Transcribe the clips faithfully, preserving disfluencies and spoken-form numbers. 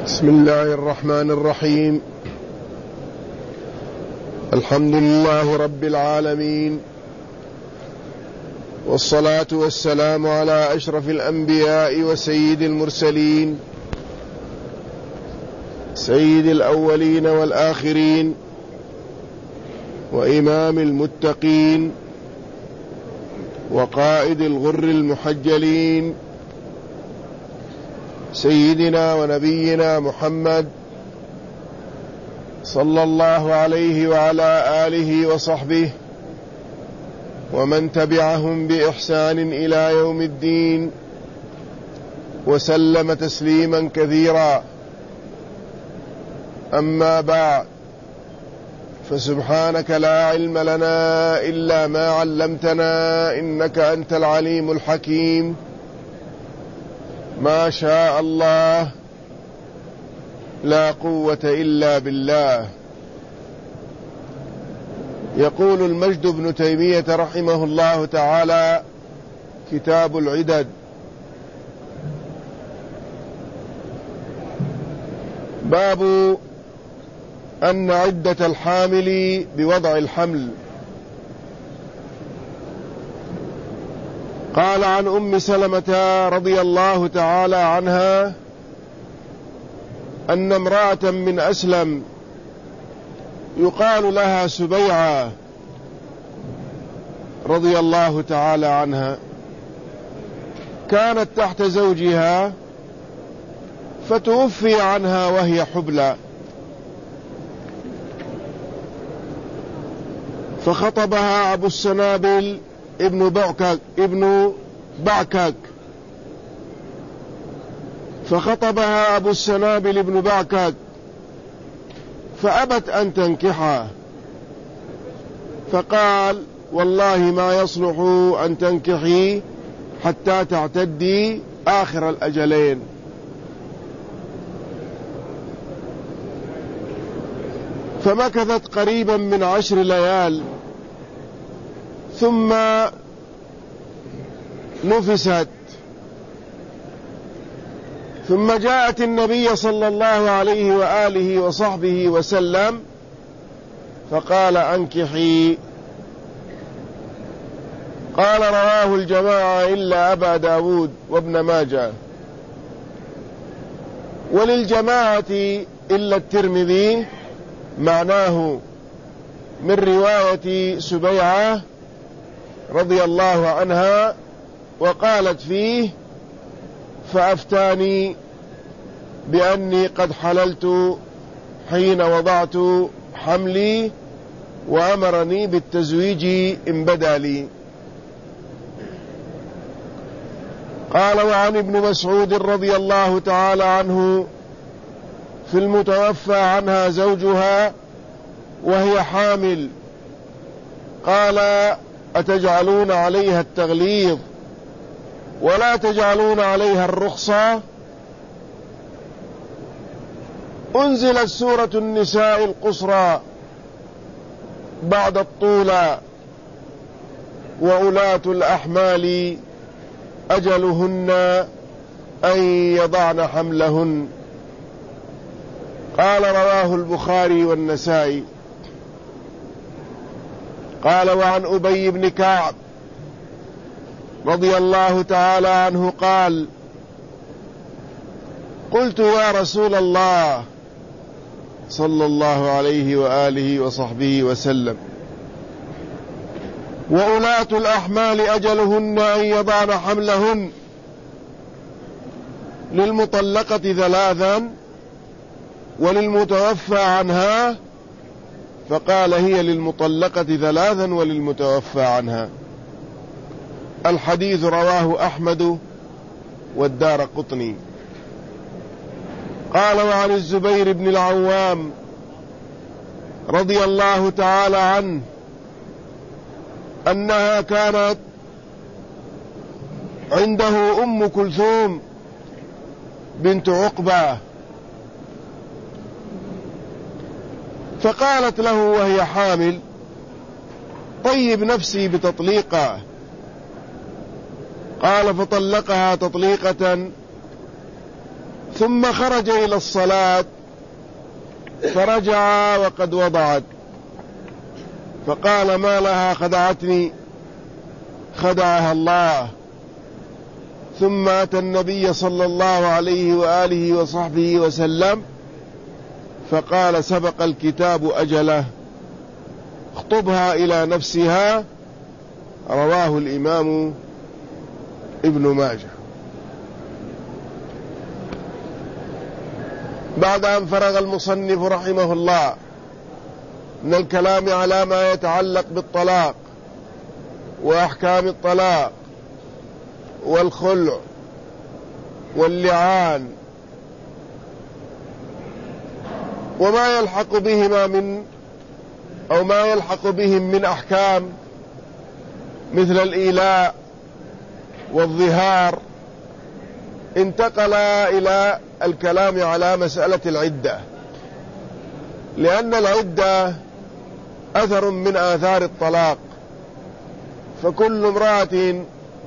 بسم الله الرحمن الرحيم. الحمد لله رب العالمين، والصلاة والسلام على أشرف الأنبياء وسيد المرسلين، سيد الأولين والآخرين، وإمام المتقين، وقائد الغر المحجلين، سيدنا ونبينا محمد صلى الله عليه وعلى آله وصحبه ومن تبعهم بإحسان إلى يوم الدين، وسلم تسليما كثيرا. أما بعد، فسبحانك لا علم لنا إلا ما علمتنا، إنك أنت العليم الحكيم. ما شاء الله، لا قوة إلا بالله. يقول المجد بن تيمية رحمه الله تعالى: كتاب العدد. باب أن عدة الحامل بوضع الحمل. قال عن أم سلمة رضي الله تعالى عنها أن امرأة من أسلم يقال لها سبيعة رضي الله تعالى عنها كانت تحت زوجها فتوفي عنها وهي حبلى، فخطبها أبو السنابل ابن بعكك ابن بعكك فخطبها أبو السنابل ابن بعكك فأبت أن تنكحه، فقال: والله ما يصلح أن تنكحي حتى تعتدي آخر الأجلين. فمكثت قريبا من عشر ليال ثم نفست، ثم جاءت النبي صلى الله عليه وآله وصحبه وسلم فقال: أنكحي. قال: رواه الجماعة إلا أبا داود وابن ماجه، وللجماعة إلا الترمذي، معناه من رواية سبيعة رضي الله عنها، وقالت فيه: فأفتاني بأني قد حللت حين وضعت حملي، وأمرني بالتزويج إن بدا لي. قال: وعن ابن مسعود رضي الله تعالى عنه في المتوفى عنها زوجها وهي حامل، قال: أتجعلون عليها التغليظ ولا تجعلون عليها الرخصة؟ أنزلت سورة النساء القصرى بعد الطولى: وأولاة الأحمال أجلهن أن يضعن حملهن. قال: رواه البخاري والنسائي. قال: وعن أبي بن كعب رضي الله تعالى عنه قال: قلت: يا رسول الله صلى الله عليه وآله وصحبه وسلم، وأولاة الأحمال أجلهن أن يضعن حملهن، للمطلقة ثلاثا وللمتوفى عنها؟ فقال: هي للمطلقة ثلاثا وللمتوفى عنها. الحديث رواه أحمد والدارقطني. قال: وعن الزبير بن العوام رضي الله تعالى عنه أنها كانت عنده أم كلثوم بنت عقبة، فقالت له وهي حامل: طيب نفسي بتطليقه. قال: فطلقها تطليقة ثم خرج إلى الصلاة فرجع وقد وضعت، فقال: ما لها خدعتني؟ خدعها الله. ثم أتى النبي صلى الله عليه وآله وصحبه وسلم فقال: سبق الكتاب أجله، اخطبها إلى نفسها. رواه الإمام ابن ماجه. بعد أن فرغ المصنف رحمه الله من الكلام على ما يتعلق بالطلاق وأحكام الطلاق والخلع واللعان وما يلحق بهما من أو ما يلحق بهم من أحكام مثل الإيلاء والظهار، انتقل إلى الكلام على مسألة العدة، لأن العدة أثر من آثار الطلاق، فكل امرأة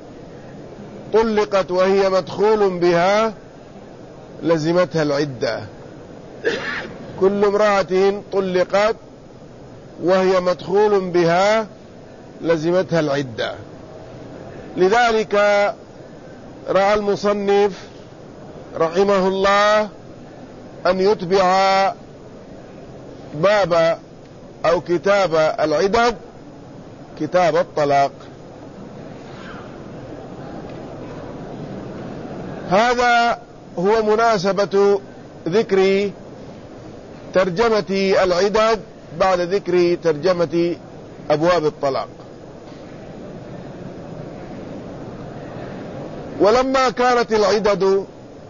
طلقت وهي مدخول بها لزمتها العدة. كل امرأة طلقت وهي مدخول بها لزمتها العدة. لذلك رأى المصنف رحمه الله أن يتبع باب أو كتاب العدد كتاب الطلاق. هذا هو مناسبة ذكر ترجمة العدد بعد ذكر ترجمة أبواب الطلاق. ولما كانت العدد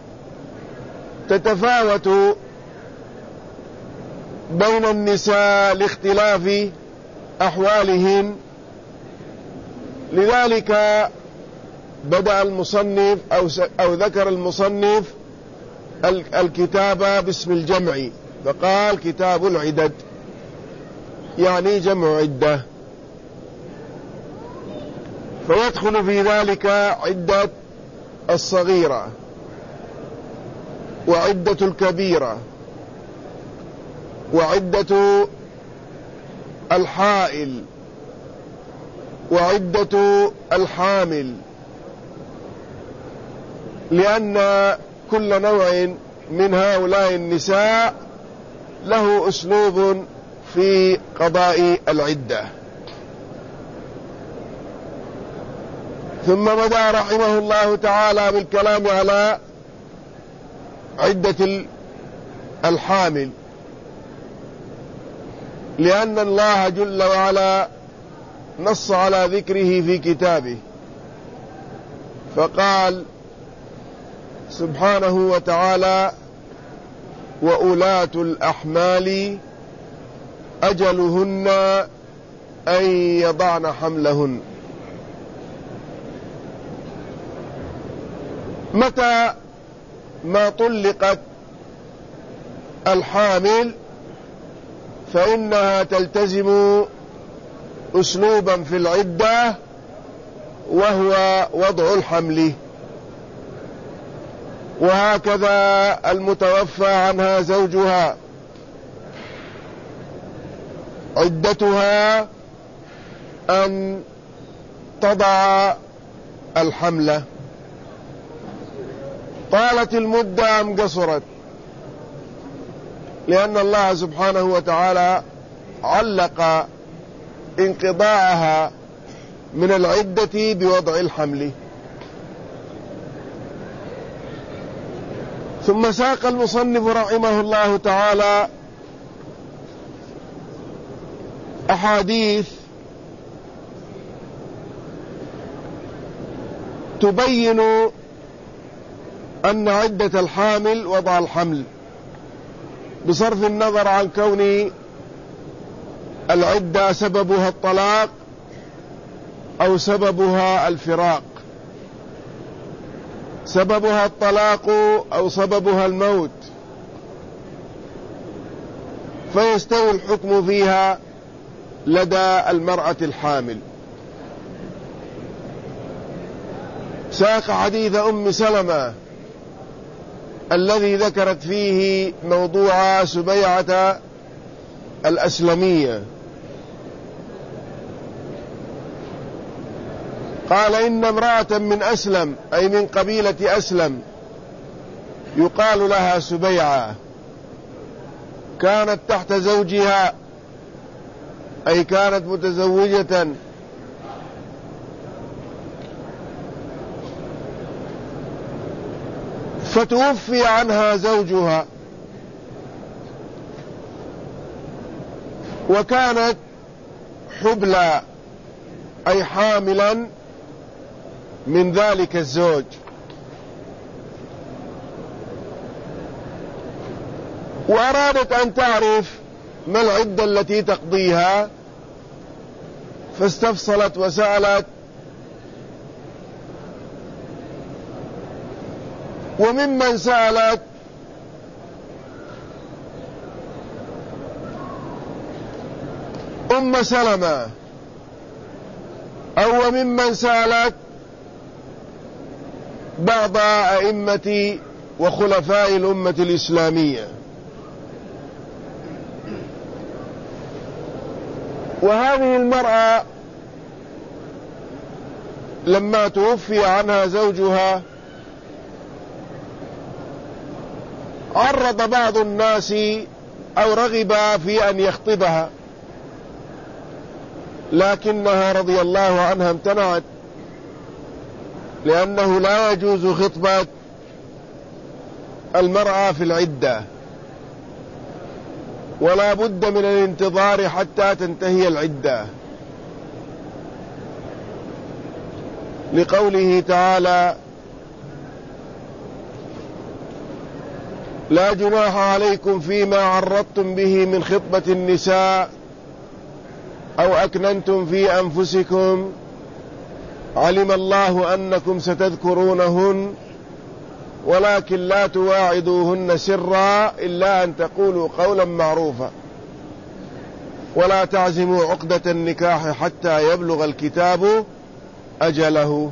تتفاوت بين النساء لاختلاف أحوالهن، لذلك بدأ المصنف أو, أو ذكر المصنف الكتاب باسم الجمع، فقال: كتاب العدد، يعني جمع عدة. فيدخل في ذلك عدة الصغيرة وعدة الكبيرة وعدة الحائل وعدة الحامل، لأن كل نوع من هؤلاء النساء له أسلوب في قضاء العدة. ثم بدأ رحمه الله تعالى بالكلام على عدة الحامل، لأن الله جل وعلا نص على ذكره في كتابه، فقال سبحانه وتعالى: وأولاة الأحمال أجلهن أن يضعن حملهن. متى ما طلقت الحامل فإنها تلتزم أسلوبا في العدة، وهو وضع الحمل. وهكذا المتوفى عنها زوجها عدتها أن تضع الحمل. طالت المدة أم قصرت؟ لأن الله سبحانه وتعالى علق انقضاءها من العدة بوضع الحمل. ثم ساق المصنف رحمه الله تعالى أحاديث تبين أن عدة الحامل وضع الحمل، بصرف النظر عن كون العدة سببها الطلاق أو سببها الفراق، سببها الطلاق أو سببها الموت، فيستوي الحكم فيها لدى المرأة الحامل. ساق حديث أم سلمة الذي ذكرت فيه موضوع سبيعة الأسلمية. قال إن امرأة من أسلم، أي من قبيلة أسلم، يقال لها سبيعة، كانت تحت زوجها، أي كانت متزوجة، فتوفي عنها زوجها، وكانت حبلى، أي حاملا من ذلك الزوج. وأرادت أن تعرف ما العدة التي تقضيها، فاستفصلت وسألت، وممن سألت أم سلمة، أو ممن سألت بعض أئمة وخلفاء الأمة الإسلامية. وهذه المرأة لما توفي عنها زوجها عرض بعض الناس أو رغب في أن يخطبها، لكنها رضي الله عنها امتنعت، لأنه لا يجوز خطبة المرأة في العدة، ولا بد من الانتظار حتى تنتهي العدة، لقوله تعالى: لا جناح عليكم فيما عرضتم به من خطبة النساء أو أكننتم في أنفسكم علم الله أنكم ستذكرونهن ولكن لا تواعدوهن سرا إلا أن تقولوا قولا معروفا ولا تعزموا عقدة النكاح حتى يبلغ الكتاب أجله.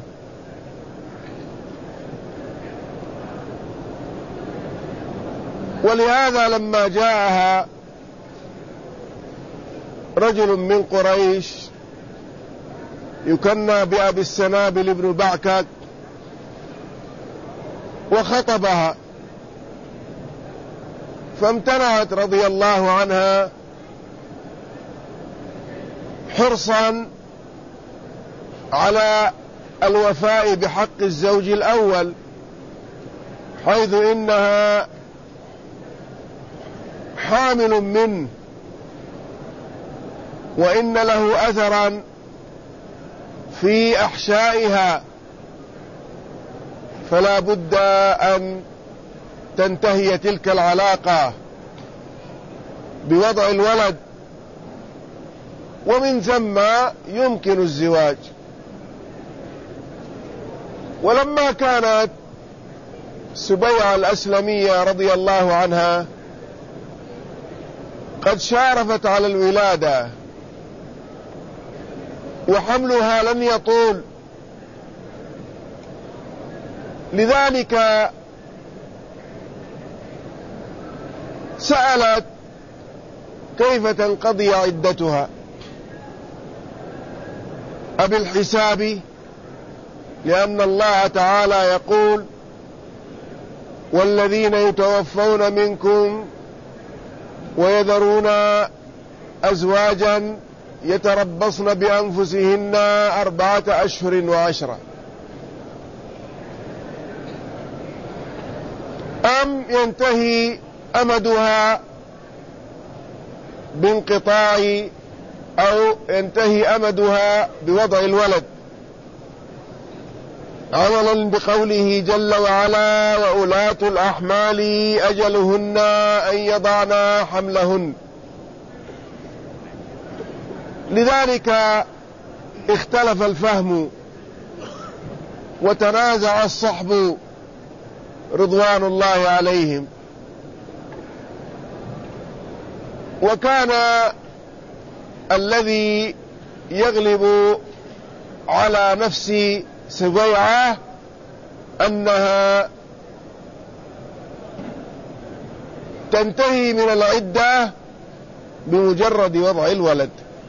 ولهذا لما جاءها رجل من قريش يكنى بأبي السنابل بن بعكك وخطبها، فامتنعت رضي الله عنها حرصا على الوفاء بحق الزوج الأول، حيث إنها حامل منه وإن له أثرا في أحشائها، فلا بد أن تنتهي تلك العلاقة بوضع الولد، ومن ثم يمكن الزواج. ولما كانت سبيعة الأسلمية رضي الله عنها قد شارفت على الولادة وحملها لن يطول، لذلك سألت كيف تنقضي عدتها، أبالحساب؟ لأن الله تعالى يقول: والذين يتوفون منكم ويذرون أزواجا يتربصن بأنفسهن أربعة أشهر وعشرة، أم ينتهي أمدها بانقطاع أو ينتهي أمدها بوضع الولد، عملا بقوله جل وعلا: وأولاة الأحمال أجلهن أن يضعن حملهن. لذلك اختلف الفهم وتنازع الصحب رضوان الله عليهم، وكان الذي يغلب على نفس سبيعة أنها تنتهي من العدة بمجرد وضع الولد.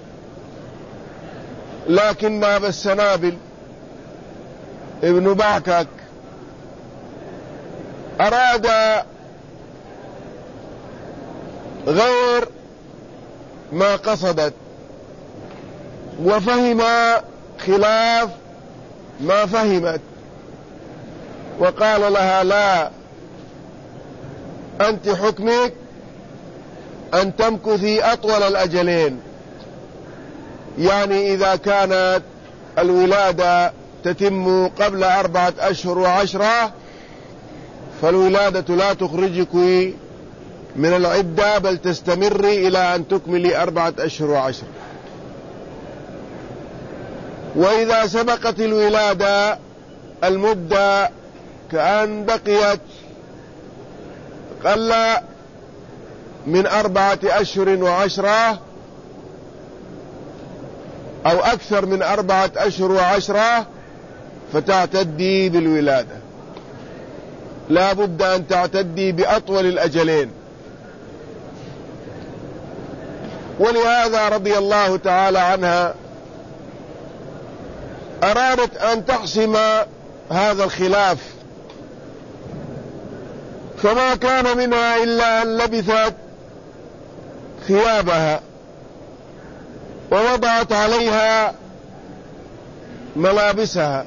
لكن أبا السنابل ابن بعكك أراد غير ما قصدت، وفهم خلاف ما فهمت، وقال لها: لا، أنت حكمك أن تمكثي أطول الأجلين. يعني إذا كانت الولادة تتم قبل أربعة أشهر وعشرة، فالولادة لا تخرجك من العدة، بل تستمري إلى أن تكملي أربعة أشهر وعشرة. وإذا سبقت الولادة المدة كأن بقيت قل من أربعة أشهر وعشرة أو أكثر من أربعة أشهر وعشرة، فتعتدي بالولادة. لا بد أن تعتدي بأطول الأجلين. ولهذا رضي الله تعالى عنها أرادت أن تحسم هذا الخلاف، فما كان منها إلا أن لبثت ثيابها ووضعت عليها ملابسها،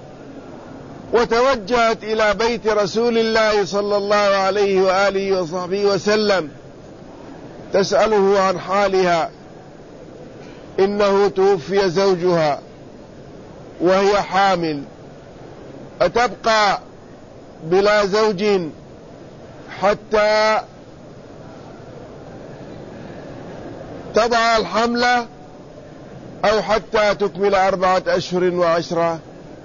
وتوجهت إلى بيت رسول الله صلى الله عليه وآله وصحبه وسلم تسأله عن حالها. إنه توفي زوجها وهي حامل، أتبقى بلا زوج حتى تضع الحملة أو حتى تكمل أربعة أشهر وعشرة؟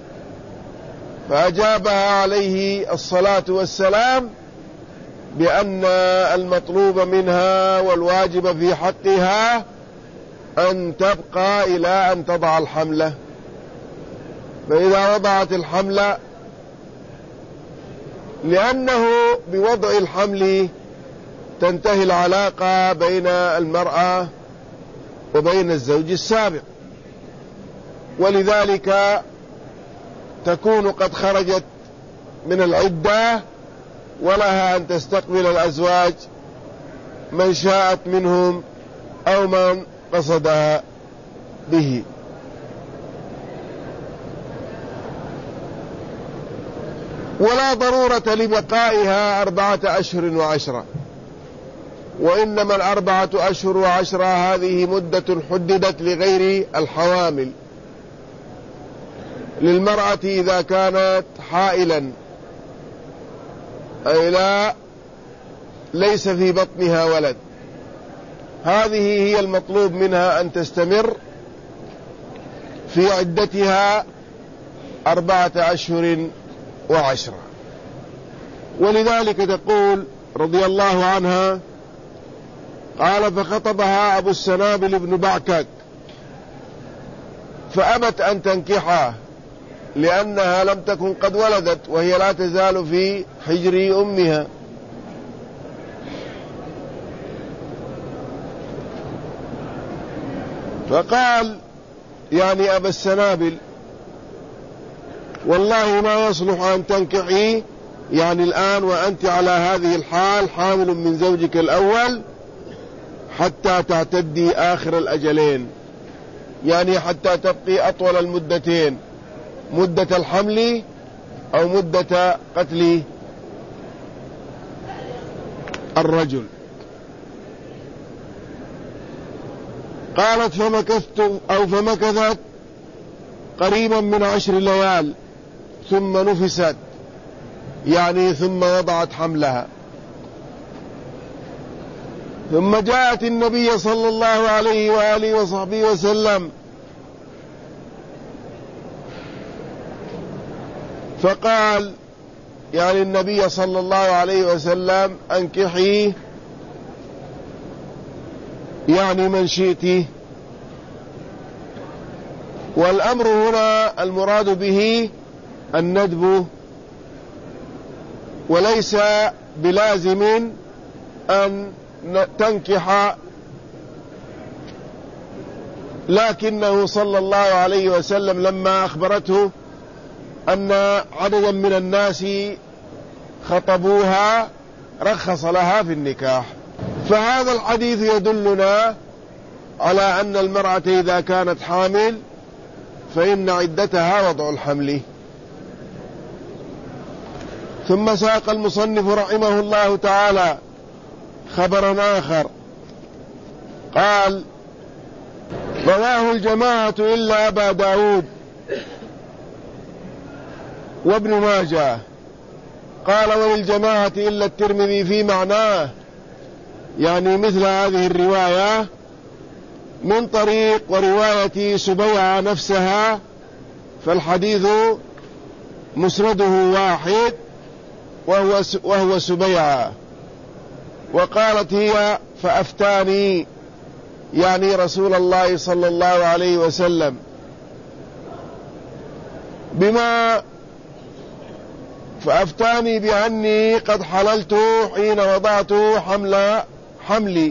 فأجابها عليه الصلاة والسلام بأن المطلوب منها والواجب في حقها أن تبقى إلى أن تضع الحملة. فإذا وضعت الحملة، لأنه بوضع الحمل تنتهي العلاقة بين المرأة وبين الزوج السابق، ولذلك تكون قد خرجت من العدة، ولها أن تستقبل الأزواج من شاءت منهم أو من قصدها به. ولا ضرورة لبقائها أربعة أشهر وعشرة، وإنما الأربعة أشهر وعشرة هذه مدة حددت لغير الحوامل، للمرأة إذا كانت حائلا، أي لا ليس في بطنها ولد، هذه هي المطلوب منها أن تستمر في عدتها أربعة أشهر وعشرة. ولذلك تقول رضي الله عنها: قال: فخطبها أبو السنابل بن بعكك فأبت أن تنكحه، لأنها لم تكن قد ولدت وهي لا تزال في حجر أمها. فقال يعني أبا السنابل: والله ما يصلح أن تنكحي يعني الآن وأنت على هذه الحال حامل من زوجك الأول حتى تعتدي آخر الأجلين، يعني حتى تبقي أطول المدتين، مدة الحمل أو مدة قتل الرجل. قالت: فمكثت أو فمكثت قريبا من عشر ليال ثم نفست، يعني ثم وضعت حملها. ثم جاءت النبي صلى الله عليه وآله وصحبه وسلم فقال يعني النبي صلى الله عليه وسلم: أنكحي يعني من شئت. والأمر هنا المراد به الندب، وليس بلازم أن تنكح، لكنه صلى الله عليه وسلم لما أخبرته أن عددا من الناس خطبوها رخص لها في النكاح. فهذا الحديث يدلنا على أن المرأة إذا كانت حامل فإن عدتها وضع الحمل. ثم ساق المصنف رحمه الله تعالى خبرا آخر قال: رواه الجماعة إلا أبا داود وابن ماجه. قال: وللجماعة إلا الترمذي في معناه، يعني مثل هذه الرواية من طريق ورواية سبيعة نفسها، فالحديث مسنده واحد وهو وهو سبيعة. وقالت هي: فأفتاني، يعني رسول الله صلى الله عليه وسلم، بما فأفتاني بأني قد حللت حين وضعت حمل حملي،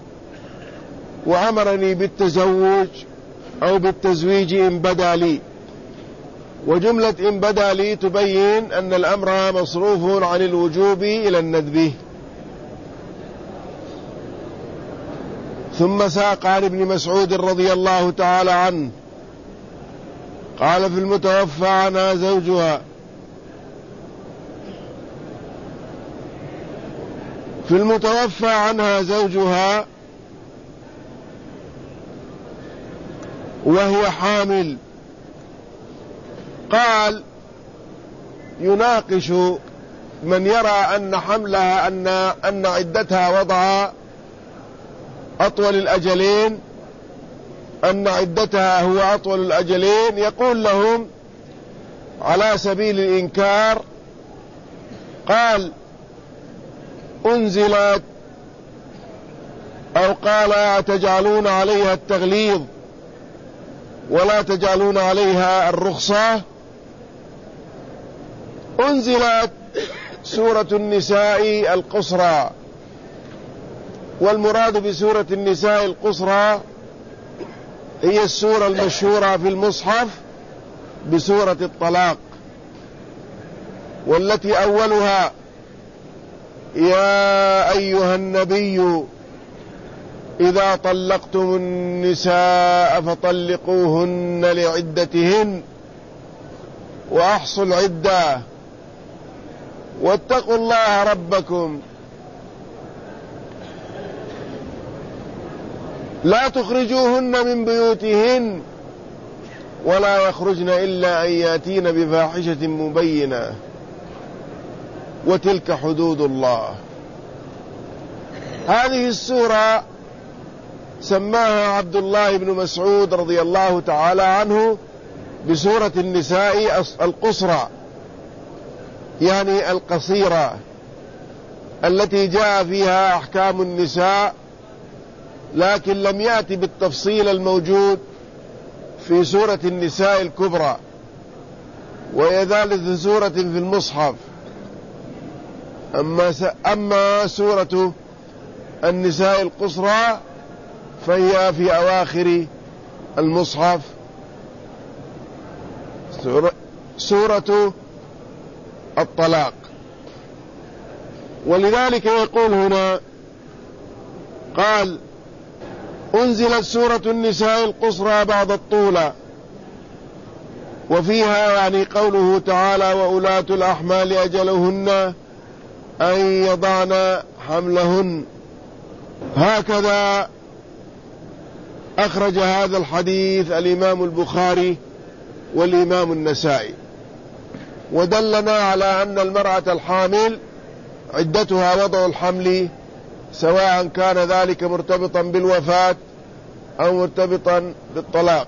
وأمرني بالتزوج أو بالتزويج إن بدا لي. وجملة إن بدا لي تبين أن الأمر مصروف عن الوجوب إلى الندب. ثم ساق عن ابن مسعود رضي الله تعالى عنه قال: في المتوفى عنها زوجها في المتوفى عنها زوجها وهي حامل. قال: يناقش من يرى أن حملها أن أن عدتها وضع أطول الأجلين، أن عدتها هو أطول الأجلين، يقول لهم على سبيل الإنكار: قال: أنزلت أو قال: أتجعلون عليها التغليظ ولا تجعلون عليها الرخصة؟ أنزلت سورة النساء القصرى، والمراد بسورة النساء القصرى هي السورة المشهورة في المصحف بسورة الطلاق، والتي أولها: يا أيها النبي إذا طلقتم النساء فطلقوهن لعدتهن وأحصوا العدة واتقوا الله ربكم لا تخرجوهن من بيوتهن ولا يخرجن إلا أن يأتين بفاحشة مبينة وتلك حدود الله. هذه السورة سماها عبد الله بن مسعود رضي الله تعالى عنه بسورة النساء القصرى، يعني القصيرة، التي جاء فيها أحكام النساء، لكن لم يأتي بالتفصيل الموجود في سورة النساء الكبرى، وهي ذلك سورة في المصحف. أما, أما سورة النساء القصرى فهي في أواخر المصحف، سورة, سورة الطلاق. ولذلك يقول هنا قال: أنزلت سورة النساء القصرى بعد الطولة، وفيها يعني قوله تعالى: وأولاة الأحمال أجلهن أن يضعن حملهن. هكذا أخرج هذا الحديث الإمام البخاري والإمام النسائي، ودلنا على أن المرأة الحامل عدتها وضع الحمل، سواء كان ذلك مرتبطا بالوفاة أو مرتبطا بالطلاق.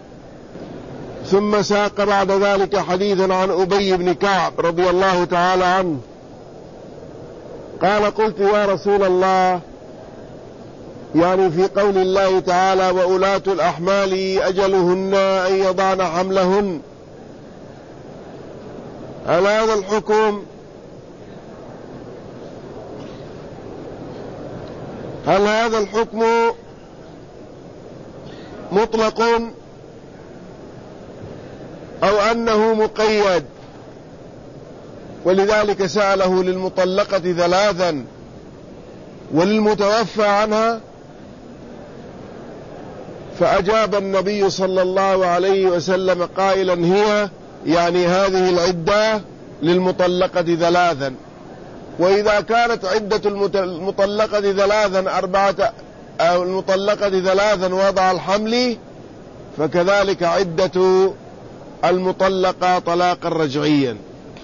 ثم ساق بعد ذلك حديثا عن أبي بن كعب رضي الله تعالى عنه قال: قلت يا رسول الله، يعني في قول الله تعالى: وأولاة الأحمال أجلهن أن يضعن حملهن، هل هذا الحكم هل هذا الحكم مطلق أو أنه مقيد؟ ولذلك سأله للمطلقة ثلاثا وللمتوفى عنها، فأجاب النبي صلى الله عليه وسلم قائلا هي يعني هذه العدة للمطلقة ثلاثا، وإذا كانت عدة المطلقة ثلاثا أربعة أو المطلقة ثلاثا وضع الحمل، فكذلك عدة المطلقة طلاقا رجعيا.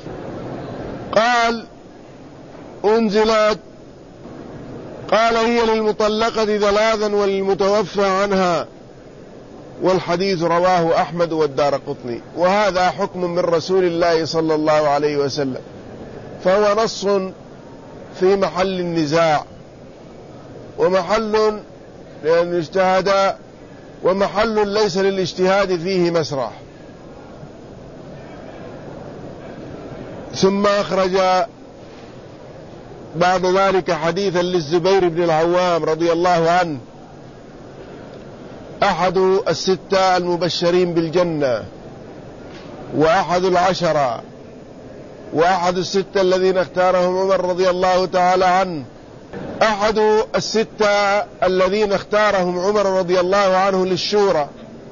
قال أنزلت، قال هي للمطلقة ثلاثا وللمتوفى عنها، والحديث رواه أحمد والدارقطني، وهذا حكم من رسول الله صلى الله عليه وسلم، فهو نص في محل النزاع، ومحل لأن اجتهد، ومحل ليس للاجتهاد فيه مسرح. ثم أخرج بعد ذلك حديثا للزبير بن العوام رضي الله عنه، أحد الستة المبشرين بالجنة، وأحد العشرة، وأحد الستة الذين اختارهم عمر رضي الله تعالى عنه، أحد الستة الذين اختارهم عمر رضي الله عنه للشورى.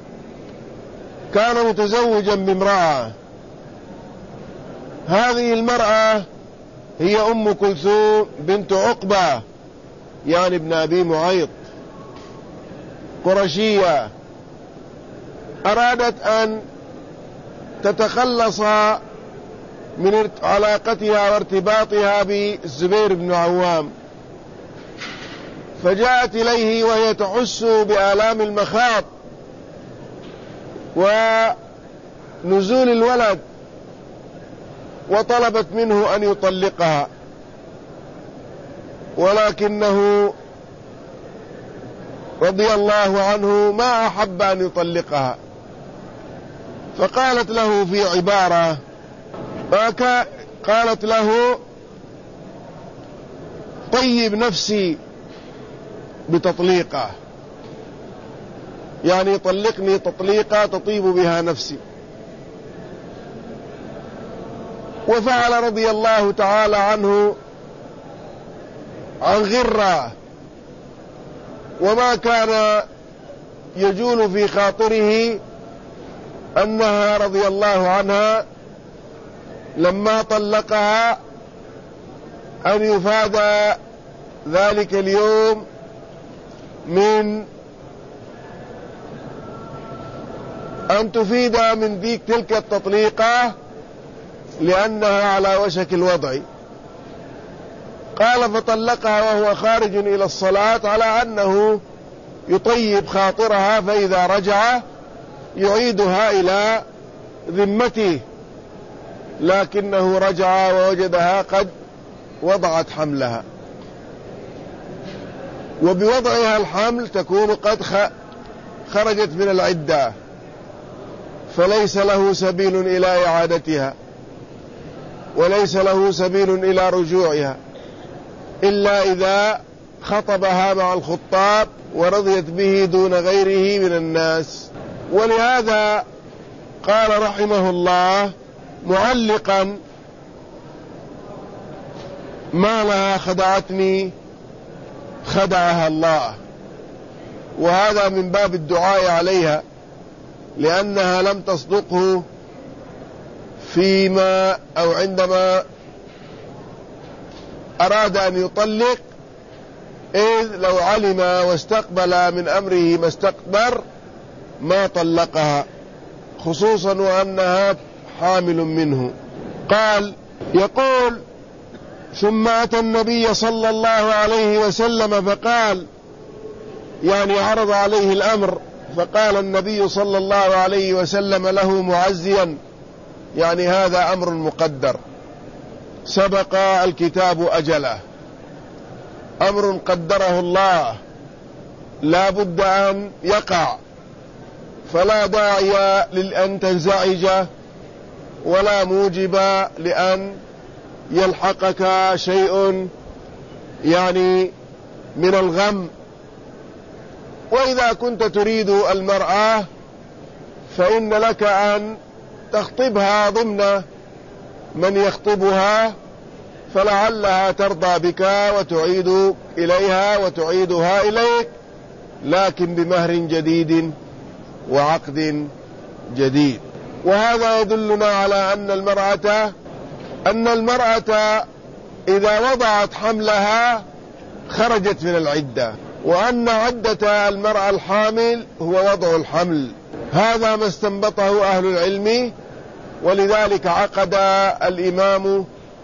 كان متزوجا بامرأة، هذه المرأة هي أم كلثوم بنت عقبة يعني ابن أبي معيط، قرشية، أرادت أن تتخلص من علاقتها وارتباطها بالزبير بن عوام، فجاءت إليه وهي تحس بآلام المخاض ونزول الولد، وطلبت منه أن يطلقها، ولكنه رضي الله عنه ما أحب أن يطلقها، فقالت له في عبارة، قالت له طيب نفسي بتطليقه، يعني طلقني تطليقة تطيب بها نفسي. وفعل رضي الله تعالى عنه عن غرة، وما كان يجول في خاطره أنها رضي الله عنها لما طلقها أن يفاد ذلك اليوم من أن تفيد من ذيك تلك التطليقة لأنها على وشك الوضع. قال فطلقها وهو خارج إلى الصلاة على أنه يطيب خاطرها، فإذا رجع يعيدها إلى ذمته، لكنه رجع ووجدها قد وضعت حملها، وبوضعها الحمل تكون قد خرجت من العدة، فليس له سبيل إلى إعادتها، وليس له سبيل إلى رجوعها إلا إذا خطبها مع الخطاب ورضيت به دون غيره من الناس. ولهذا قال رحمه الله معلقا: ما لها خدعتني خدعها الله. وهذا من باب الدعاء عليها، لأنها لم تصدقه فيما أو عندما أراد أن يطلق، إذ لو علم واستقبل من أمره ما استقبر ما طلقها، خصوصا وأنها حامل منه. قال يقول: ثم أتى النبي صلى الله عليه وسلم فقال، يعني عرض عليه الأمر، فقال النبي صلى الله عليه وسلم له معزيا، يعني هذا أمر مقدر سبق الكتاب أجله، أمر قدره الله لا بد أن يقع، فلا داعي لأن تنزعج ولا موجب لأن يلحقك شيء يعني من الغم. وإذا كنت تريد المرأة فإن لك أن تخطبها ضمن من يخطبها، فلعلها ترضى بك وتعيد إليها وتعيدها إليك، لكن بمهر جديد وعقد جديد. وهذا يدلنا على أن المرأة أن المرأة إذا وضعت حملها خرجت من العدة، وأن عدة المرأة الحامل هو وضع الحمل. هذا ما استنبطه أهل العلم، ولذلك عقد الإمام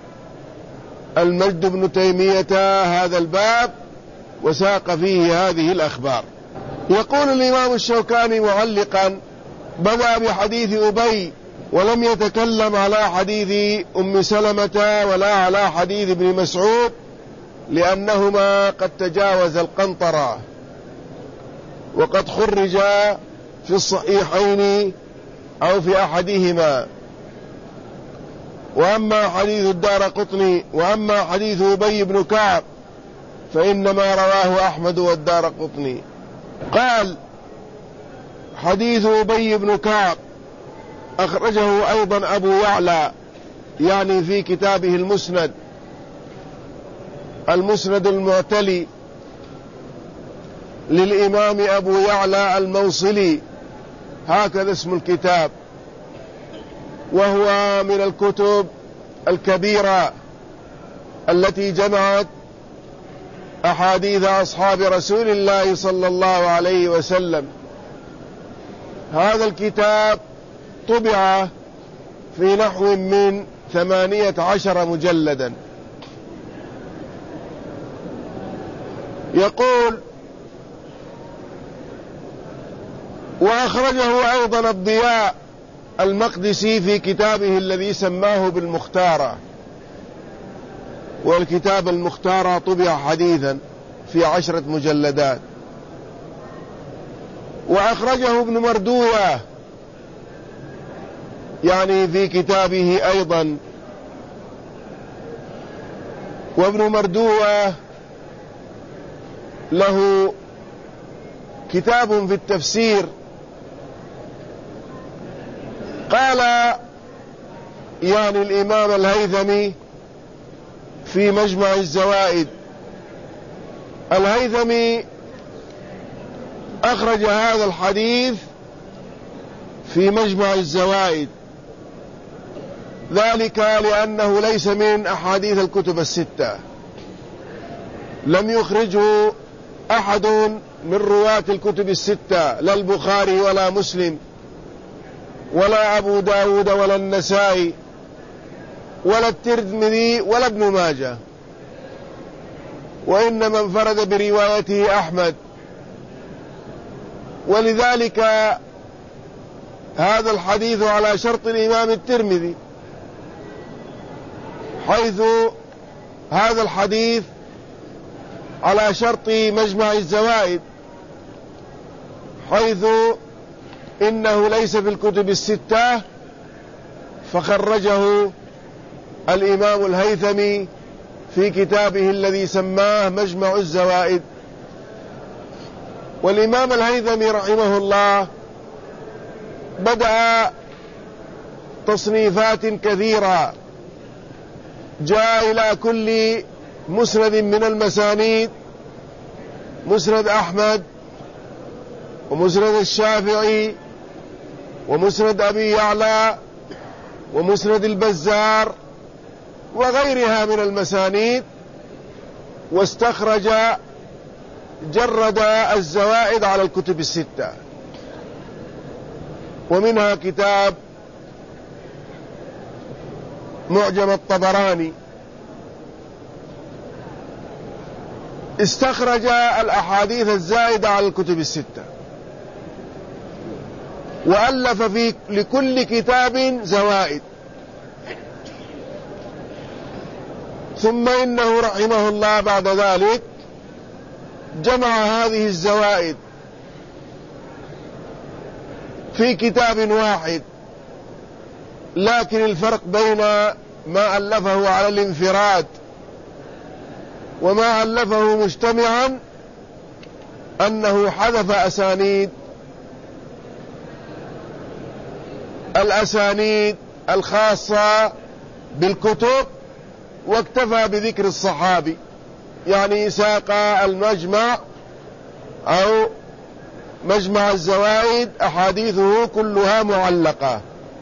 المجد بن تيمية هذا الباب وساق فيه هذه الأخبار. يقول الإمام الشوكاني معلقا: بدأ بحديث أبي ولم يتكلم على حديث أم سلمة ولا على حديث ابن مسعود، لأنهما قد تجاوز القنطرة وقد خرج في الصحيحين أو في أحدهما. وأما حديث الدارقطني وأما حديث أبي بن كعب فإنما رواه أحمد والدارقطني. قال: حديث أبي بن كعب أخرجه أيضا أبو يعلى، يعني في كتابه المسند المسند المعتلي للإمام أبو يعلى الموصلي، هكذا اسم الكتاب، وهو من الكتب الكبيرة التي جمعت أحاديث أصحاب رسول الله صلى الله عليه وسلم. هذا الكتاب طبع في نحو من ثمانية عشر مجلدا. يقول: وأخرجه أيضا الضياء المقدسي في كتابه الذي سماه بالمختارة، والكتاب المختارة طبع حديثا في عشرة مجلدات. وأخرجه ابن مردوية يعني في كتابه أيضا. وابن مردوية له كتاب في التفسير. قال يعني الإمام الهيثمي في مجمع الزوائد: الهيثمي أخرج هذا الحديث في مجمع الزوائد، ذلك لأنه ليس من أحاديث الكتب الستة، لم يخرجه أحد من رواة الكتب الستة، لا البخاري ولا مسلم ولا أبو داود ولا النسائي ولا الترمذي ولا ابن ماجه، وإنما انفرد بروايته أحمد. ولذلك هذا الحديث على شرط الإمام الترمذي، حيث هذا الحديث على شرط مجمع الزوائد، حيث إنه ليس في الكتب الستة، فخرجه الإمام الهيثمي في كتابه الذي سماه مجمع الزوائد. والإمام الهيثمي رحمه الله بدأ تصنيفات كثيرة، جاء إلى كل مسند من المسانيد، مسند أحمد ومسند الشافعي ومسند أبي يعلى ومسند البزار وغيرها من المسانيد، واستخرج جرد الزوائد على الكتب الستة. ومنها كتاب معجم الطبراني، استخرج الأحاديث الزائدة على الكتب الستة، وألف في لكل كتاب زوائد. ثم إنه رحمه الله بعد ذلك جمع هذه الزوائد في كتاب واحد، لكن الفرق بين ما ألفه على الانفراد وما ألفه مجتمعا أنه حذف أسانيد الأسانيد الخاصة بالكتب واكتفى بذكر الصحابي، يعني ساق المجمع أو مجمع الزوائد أحاديثه كلها معلقة،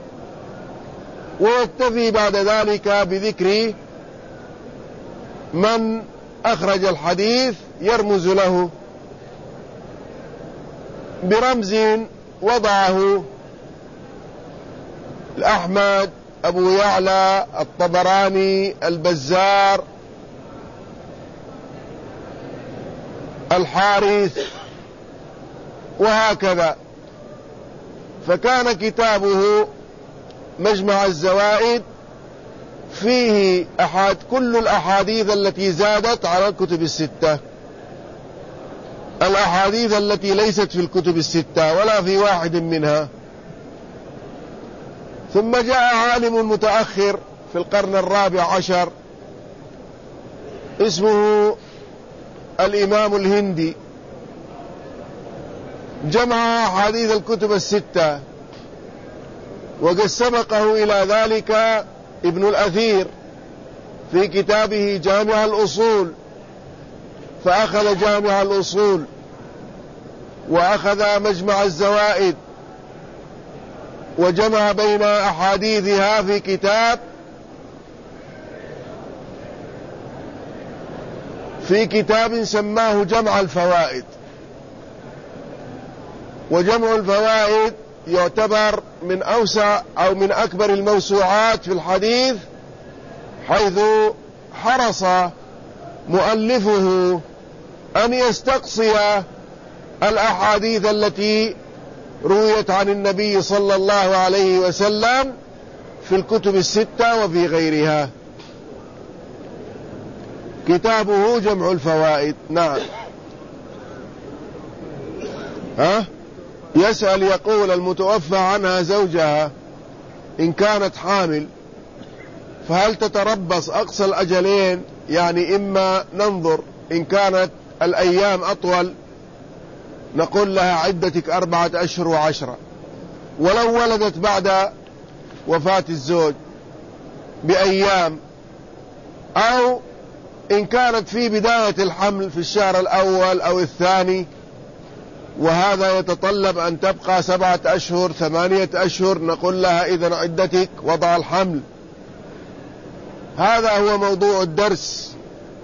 ويكتفي بعد ذلك بذكر من أخرج الحديث يرمز له برمز وضعه الأحمد، أبو يعلى، الطبراني، البزار، الحارث، وهكذا. فكان كتابه مجمع الزوائد فيه أحد كل الأحاديث التي زادت على الكتب الستة، الأحاديث التي ليست في الكتب الستة ولا في واحد منها. ثم جاء عالم متأخر في القرن الرابع عشر اسمه الإمام الهندي، جمع أحاديث الكتب الستة، وقد سبقه إلى ذلك ابن الأثير في كتابه جامع الأصول، فأخذ جامع الأصول وأخذ مجمع الزوائد وجمع بين أحاديثها في كتاب في كتاب سماه جمع الفوائد. وجمع الفوائد يعتبر من أوسع أو من أكبر الموسوعات في الحديث، حيث حرص مؤلفه أن يستقصي الأحاديث التي رويت عن النبي صلى الله عليه وسلم في الكتب الستة وفي غيرها. كتابه جمع الفوائد. نعم. ها؟ يسأل يقول: المتوفى عنها زوجها إن كانت حامل فهل تتربص أقصى الأجلين؟ يعني إما ننظر إن كانت الأيام أطول نقول لها عدتك أربعة أشهر وعشرة، ولو ولدت بعد وفاة الزوج بأيام، أو إن كانت في بداية الحمل في الشهر الأول أو الثاني وهذا يتطلب أن تبقى سبعة أشهر ثمانية أشهر نقول لها إذن عدتك وضع الحمل. هذا هو موضوع الدرس،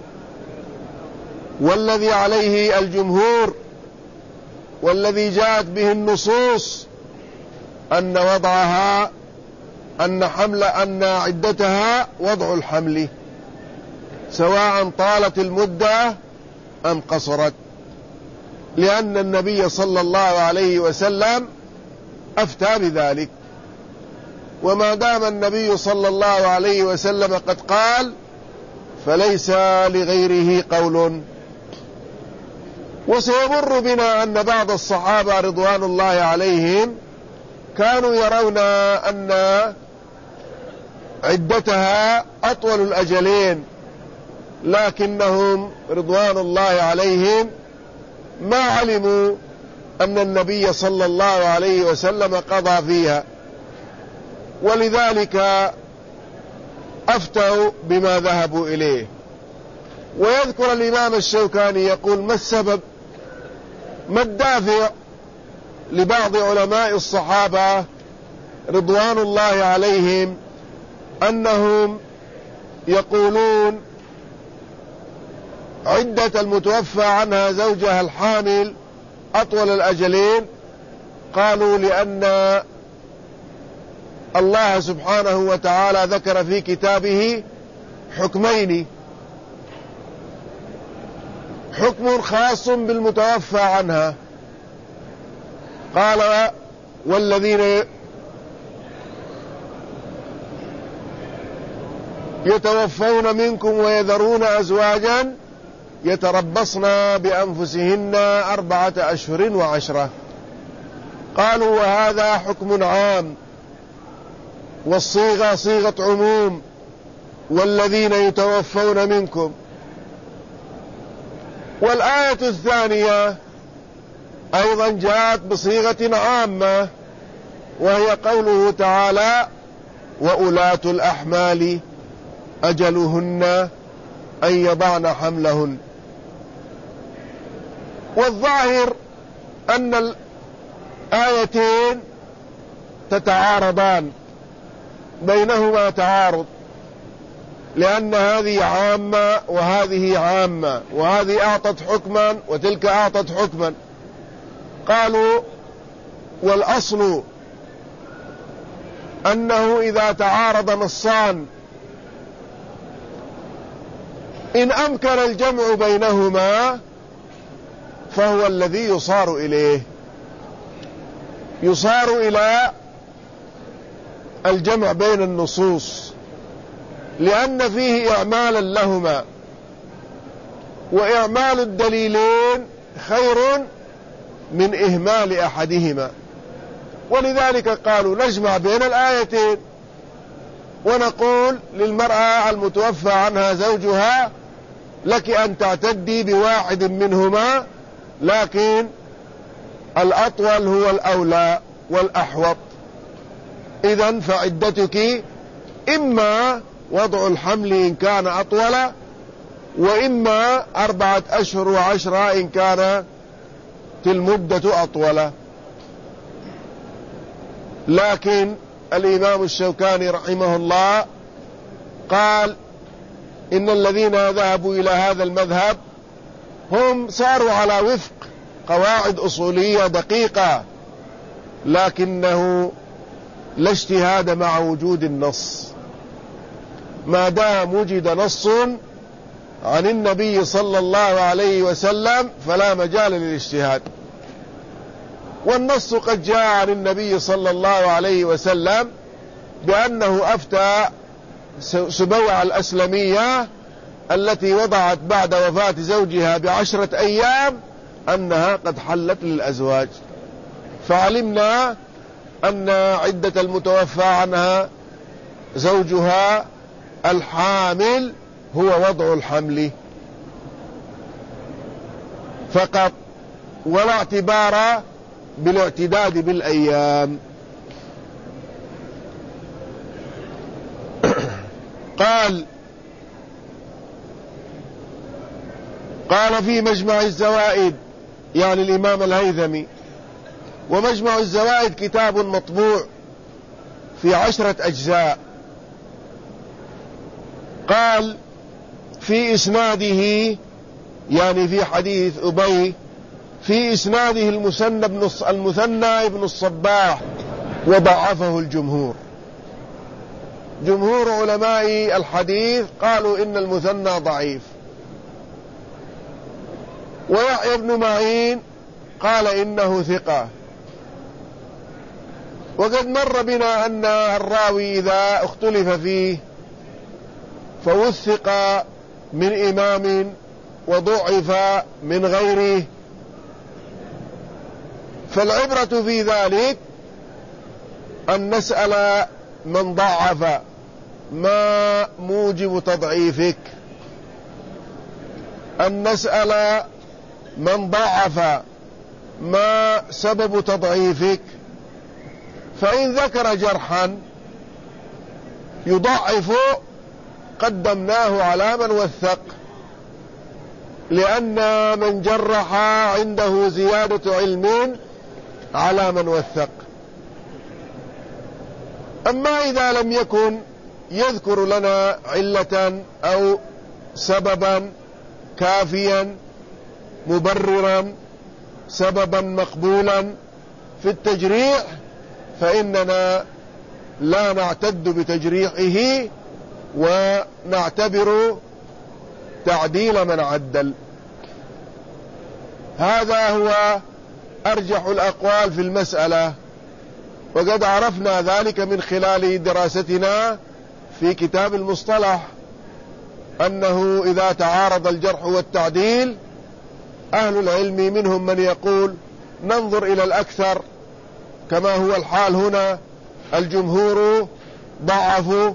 والذي عليه الجمهور والذي جاءت به النصوص أن وضعها أن حمل أن عدتها وضع الحمل، سواء طالت المدة أم قصرت، لأن النبي صلى الله عليه وسلم أفتى بذلك. وما دام النبي صلى الله عليه وسلم قد قال فليس لغيره قول. وسيمر بنا أن بعض الصحابة رضوان الله عليهم كانوا يرون أن عدتها أطول الأجلين، لكنهم رضوان الله عليهم ما علموا أن النبي صلى الله عليه وسلم قضى فيها، ولذلك أفتوا بما ذهبوا إليه. ويذكر الإمام الشوكاني يقول: ما السبب ما الدافع لبعض علماء الصحابة رضوان الله عليهم أنهم يقولون عدة المتوفى عنها زوجها الحامل أطول الأجلين؟ قالوا: لأن الله سبحانه وتعالى ذكر في كتابه حكمين: حكم خاص بالمتوفى عنها، قال: والذين يتوفون منكم ويذرون أزواجا يتربصن بأنفسهن أربعة أشهر وعشرة. قالوا: وهذا حكم عام، والصيغة صيغة عموم، والذين يتوفون منكم. والآية الثانية أيضا جاءت بصيغة عامة، وهي قوله تعالى: وأولاة الأحمال أجلهن أن يضعن حملهن. والظاهر أن الآيتين تتعارضان، بينهما تعارض، لأن هذه عامة وهذه عامة، وهذه أعطت حكما وتلك أعطت حكما. قالوا: والأصل أنه إذا تعارض نصان إن أمكن الجمع بينهما فهو الذي يصار إليه، يصار إلى الجمع بين النصوص، لأن فيه إعمالا لهما، وإعمال الدليلين خير من إهمال أحدهما. ولذلك قالوا نجمع بين الآيتين ونقول للمرأة المتوفى عنها زوجها: لك أن تعتدي بواحد منهما، لكن الأطول هو الأولى والأحوط. إذن فعدتك إما وضع الحمل إن كان أطول، وإما أربعة أشهر وعشرة إن كانت المدة أطول. لكن الإمام الشوكاني رحمه الله قال إن الذين ذهبوا إلى هذا المذهب هم صاروا على وفق قواعد أصولية دقيقة، لكنه لا اجتهاد مع وجود النص. ما دام وجد نص عن النبي صلى الله عليه وسلم فلا مجال للاجتهاد. والنص قد جاء عن النبي صلى الله عليه وسلم بأنه أفتى سبوع الأسلمية التي وضعت بعد وفاة زوجها بعشرة أيام أنها قد حلت للأزواج، فعلمنا أن عدة المتوفى عنها زوجها الحامل هو وضع الحمل فقط، ولا اعتبار بالاعتداد بالأيام. قال قال في مجمع الزوائد، يعني الإمام الهيثمي، ومجمع الزوائد كتاب مطبوع في عشرة أجزاء. قال في إسناده، يعني في حديث أبي، في إسناده المثنى بن المثنى بن الصباح، وضعفه الجمهور. جمهور علماء الحديث قالوا إن المثنى ضعيف. ويحيى بن معين قال إنه ثقة. وقد مر بنا أن الراوي إذا اختلف فيه فوثق من إمام وضعف من غيره، فالعبرة في ذلك أن نسأل من ضعف ما موجب تضعيفك، أن نسأل من ضعف ما سبب تضعيفك. فإن ذكر جرحا يضعف قدمناه على من وثق، لأن من جرح عنده زيادة علم على من وثق. أما إذا لم يكن يذكر لنا علة أو سببا كافيا مبررا، سببا مقبولا في التجريح، فإننا لا نعتد بتجريحه ونعتبر تعديل من عدل. هذا هو أرجح الأقوال في المسألة، وقد عرفنا ذلك من خلال دراستنا في كتاب المصطلح، أنه إذا تعارض الجرح والتعديل أهل العلم منهم من يقول ننظر إلى الأكثر، كما هو الحال هنا. الجمهور ضعفوا،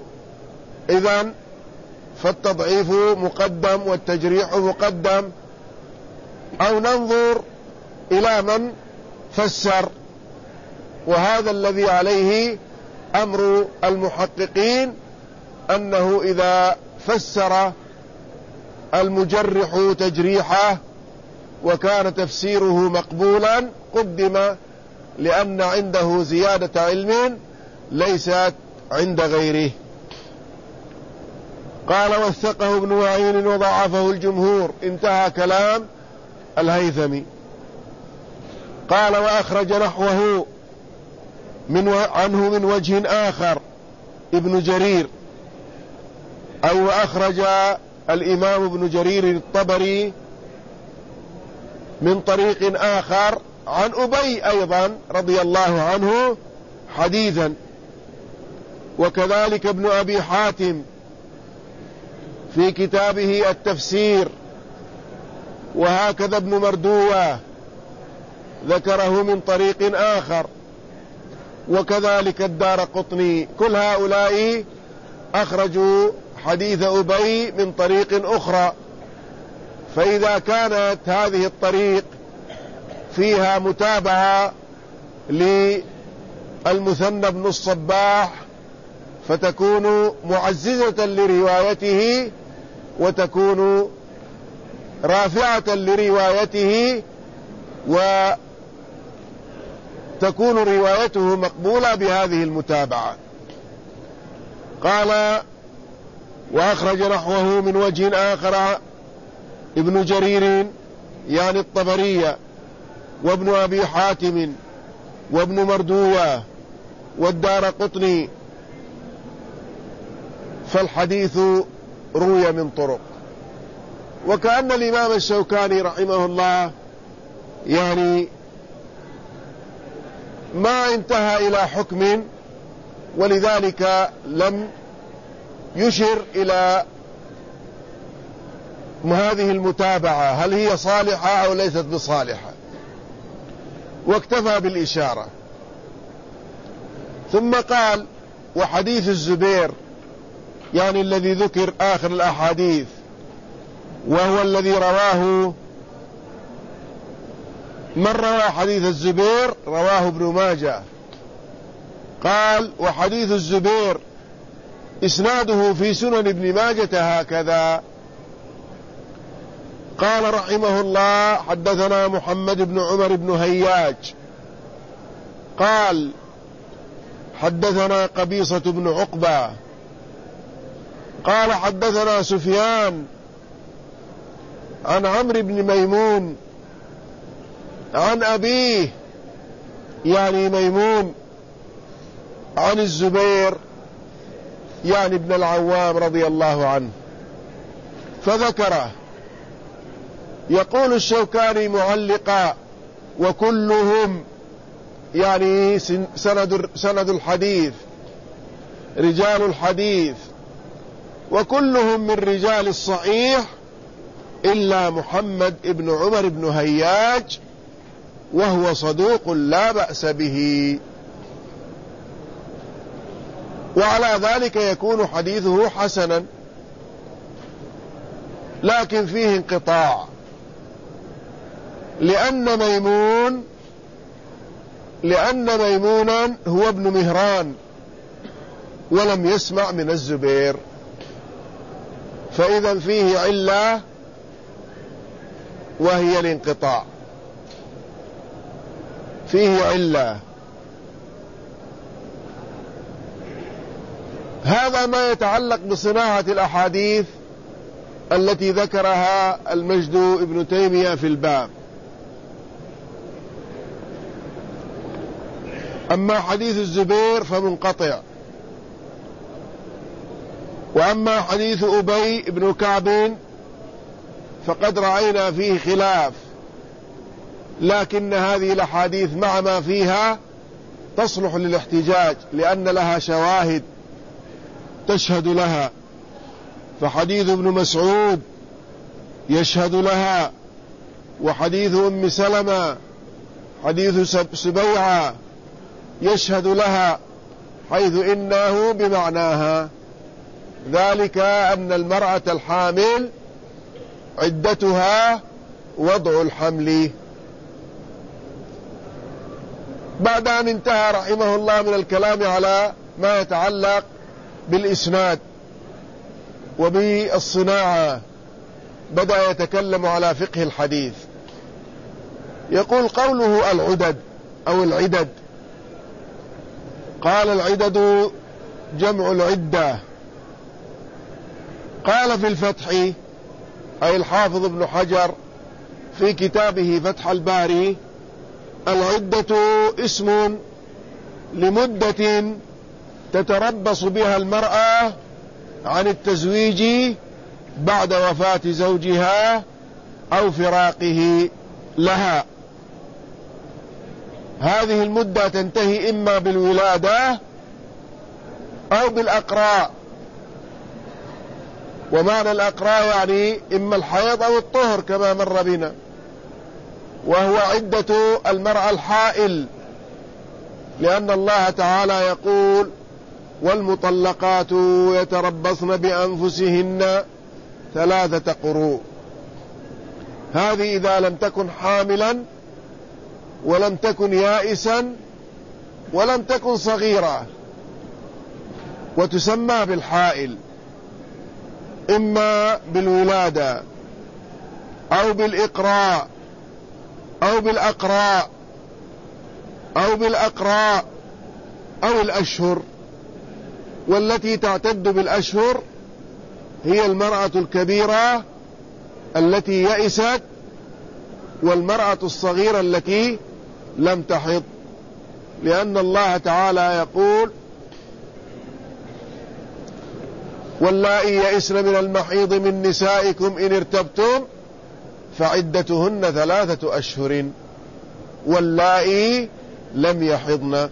إذن فالتضعيف مقدم والتجريح مقدم. أو ننظر إلى من فسر، وهذا الذي عليه أمر المحققين، أنه إذا فسر المجرح تجريحه وكان تفسيره مقبولا قدم، لأن عنده زيادة علم ليست عند غيره. قال وثقه ابن معين وضعفه الجمهور، انتهى كلام الهيثمي. قال وأخرج نحوه من عنه من وجه آخر ابن جرير، أي وأخرج الإمام ابن جرير الطبري من طريق آخر عن أبي أيضا رضي الله عنه حديثا، وكذلك ابن أبي حاتم في كتابه التفسير، وهكذا ابن مردوة ذكره من طريق آخر، وكذلك الدارقطني. كل هؤلاء أخرجوا حديث أبي من طريق أخرى. فإذا كانت هذه الطريق فيها متابعة للمثنى بن الصباح فتكون معززة لروايته وتكون رافعة لروايته وتكون روايته مقبولة بهذه المتابعة. قال وأخرج نحوه من وجه آخر ابن جرير يعني الطبرية وابن أبي حاتم وابن مردوية والدارقطني، فالحديث روي من طرق. وكأن الإمام الشوكاني رحمه الله يعني ما انتهى إلى حكم، ولذلك لم يشر إلى هذه المتابعة هل هي صالحة أو ليست بصالحة، واكتفى بالإشارة. ثم قال وحديث الزبير يعني الذي ذكر آخر الأحاديث، وهو الذي رواه من روى حديث الزبير رواه ابن ماجه. قال وحديث الزبير إسناده في سنن ابن ماجة هكذا. قال رحمه الله حدثنا محمد بن عمر بن هياج قال حدثنا قبيصة بن عقبة قال حدثنا سفيان عن عمرو بن ميمون عن أبيه يعني ميمون عن الزبير يعني ابن العوام رضي الله عنه فذكره. يقول الشوكاني معلقا وكلهم يعني سند, سند الحديث رجال الحديث وكلهم من رجال الصحيح إلا محمد ابن عمر بن هياج وهو صدوق لا بأس به، وعلى ذلك يكون حديثه حسنا، لكن فيه انقطاع لأن ميمون لأن ميمونا هو ابن مهران ولم يسمع من الزبير، فإذا فيه علة وهي الانقطاع، فيه علة. هذا ما يتعلق بصناعة الأحاديث التي ذكرها المجد ابن تيمية في الباب. أما حديث الزبير فمنقطع، وأما حديث أبي بن كعب فقد رأينا فيه خلاف، لكن هذه الأحاديث مع ما فيها تصلح للاحتجاج لأن لها شواهد تشهد لها، فحديث ابن مسعود يشهد لها، وحديث أم سلمة حديث سبيعة يشهد لها، حيث إنه بمعناها، ذلك أن المرأة الحامل عدتها وضع الحمل. بعد أن انتهى رحمه الله من الكلام على ما يتعلق بالإسناد وبالصناعة، بدأ يتكلم على فقه الحديث. يقول قوله العدد أو العدد، قال العدد جمع العدة. قال في الفتح أي الحافظ ابن حجر في كتابه فتح الباري: العدة اسم لمدة تتربص بها المرأة عن التزويج بعد وفاة زوجها أو فراقه لها. هذه المدة تنتهي إما بالولادة أو بالأقراء. ومعنى الأقراء يعني إما الحيض أو الطهر كما مر بنا، وهو عدة المرأة الحائل، لأن الله تعالى يقول: والمطلقات يتربصن بأنفسهن ثلاثة قروء. هذه إذا لم تكن حاملا ولم تكن يائسا ولم تكن صغيرة، وتسمى بالحائل إما بالولادة أو بالإقراء أو بالأقراء أو بالأقراء أو الأشهر. والتي تعتد بالأشهر هي المرأة الكبيرة التي يئست، والمرأة الصغيرة التي لم تحض، لأن الله تعالى يقول: واللائي يئسن من المحيض من نسائكم إن ارتبتم فعدتهن ثلاثة أشهر واللائي لم يحضن.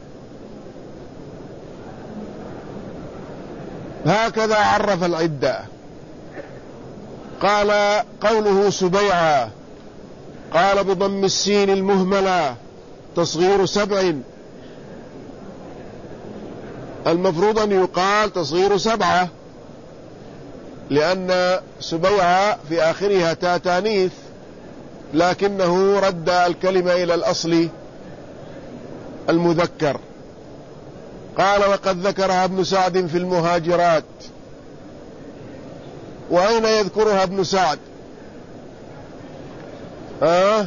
هكذا عرف العدة. قال قوله سبيعة، قال بضم السين المهملة تصغير سبع، المفروض أن يقال تصغير سبعة، لأن سبيعة في آخرها تاء تانيث، لكنه رد الكلمة إلى الأصل المذكر. قال وقد ذكرها ابن سعد في المهاجرات. وأين يذكرها ابن سعد؟ آه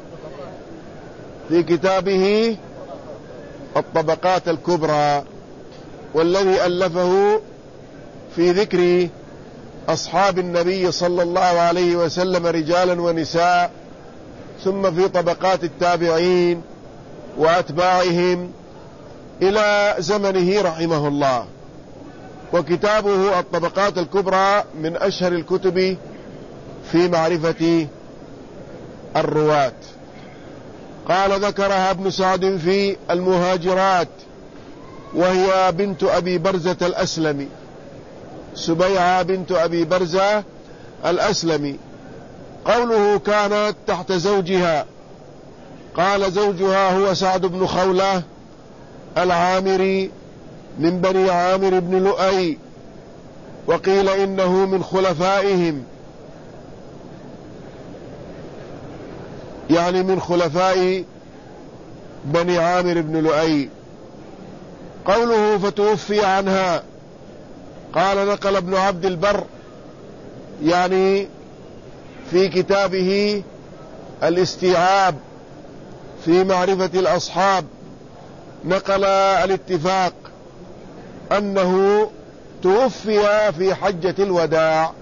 في كتابه الطبقات الكبرى، والذي ألفه في ذكر أصحاب النبي صلى الله عليه وسلم رجالا ونساء، ثم في طبقات التابعين وأتباعهم إلى زمنه رحمه الله. وكتابه الطبقات الكبرى من أشهر الكتب في معرفة الرواة. قال ذكرها ابن سعد في المهاجرات، وهي بنت أبي برزة الأسلمي، سبيعة بنت أبي برزة الأسلمي. قوله كانت تحت زوجها، قال زوجها هو سعد بن خولة العامري من بني عامر بن لؤي، وقيل إنه من خلفائهم، يعني من خلفاء بني عامر بن لؤي. قوله فتوفي عنها، قال نقل ابن عبد البر يعني في كتابه الاستيعاب في معرفة الأصحاب، نقل الاتفاق أنه توفي في حجة الوداع،